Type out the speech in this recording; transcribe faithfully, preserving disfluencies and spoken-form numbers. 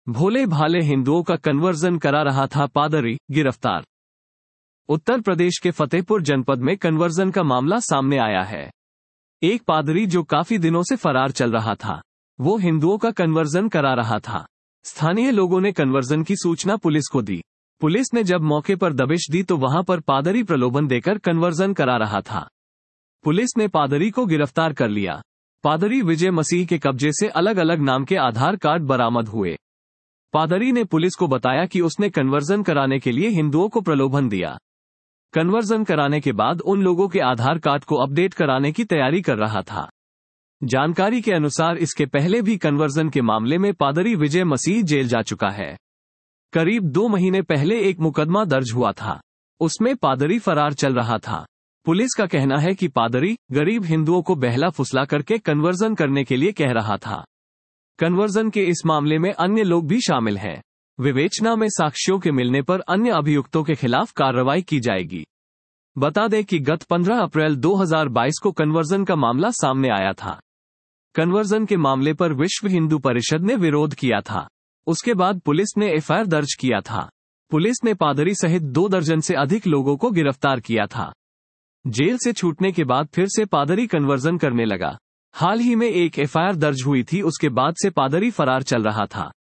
भोले भाले हिंदुओं का कन्वर्जन करा रहा था पादरी, गिरफ्तार। उत्तर प्रदेश के फतेहपुर जनपद में कन्वर्जन का मामला सामने आया है। एक पादरी जो काफी दिनों से फरार चल रहा था, वो हिंदुओं का कन्वर्जन करा रहा था। स्थानीय लोगों ने कन्वर्जन की सूचना पुलिस को दी। पुलिस ने जब मौके पर दबिश दी तो वहां पर पादरी प्रलोभन देकर कन्वर्जन करा रहा था। पुलिस ने पादरी को गिरफ्तार कर लिया। पादरी विजय मसीह के कब्जे से अलग अलग नाम के आधार कार्ड बरामद हुए। पादरी ने पुलिस को बताया कि उसने कन्वर्जन कराने के लिए हिंदुओं को प्रलोभन दिया। कन्वर्जन कराने के बाद उन लोगों के आधार कार्ड को अपडेट कराने की तैयारी कर रहा था। जानकारी के अनुसार इसके पहले भी कन्वर्जन के मामले में पादरी विजय मसीह जेल जा चुका है। करीब दो महीने पहले एक मुकदमा दर्ज हुआ था, उसमें पादरी फरार चल रहा था। पुलिस का कहना है कि पादरी गरीब हिंदुओं को बहला फुसला करके कन्वर्जन करने के लिए कह रहा था। कन्वर्जन के इस मामले में अन्य लोग भी शामिल हैं। विवेचना में साक्ष्यों के मिलने पर अन्य अभियुक्तों के खिलाफ कार्रवाई की जाएगी। बता दें कि गत पंद्रह अप्रैल दो हज़ार बाईस को कन्वर्जन का मामला सामने आया था। कन्वर्जन के मामले पर विश्व हिंदू परिषद ने विरोध किया था। उसके बाद पुलिस ने एफ आई आर दर्ज किया था। पुलिस ने पादरी सहित दो दर्जन से अधिक लोगों को गिरफ्तार किया था। जेल से छूटने के बाद फिर से पादरी कन्वर्जन करने लगा। हाल ही में एक एफ आई आर दर्ज हुई थी, उसके बाद से पादरी फरार चल रहा था।